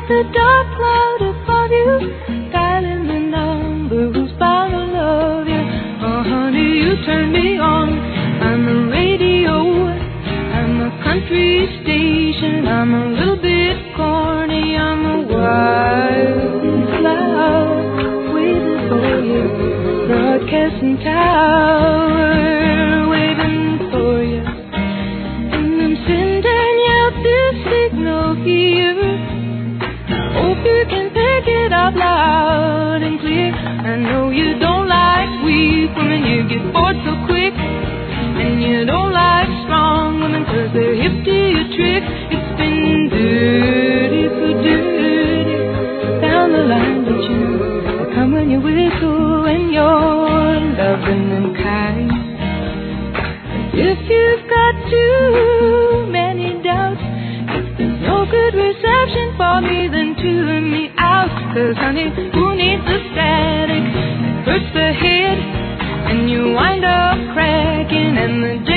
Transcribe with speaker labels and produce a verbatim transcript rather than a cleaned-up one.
Speaker 1: the dark cloud above you, dialing the number who's bound to love you. Oh, honey, you turn me on. I'm a radio, I'm a country station, I'm a little bit corny, I'm a wildflower waiting for you, broadcasting tower waiting for you, and I'm sending you this signal here. Hope you can pick it up loud and clear. I know you don't like weak women, you get bored so quick. And you don't like strong women, cause they're hip to your trick. It's been dirty for dirty down the line, but you come when you whistle and you're loving and kind. If you've got too many doubts, if there's no good reception for me, then tune me out. Cause honey, who needs the static? It hurts the head and you wind up cracking, and the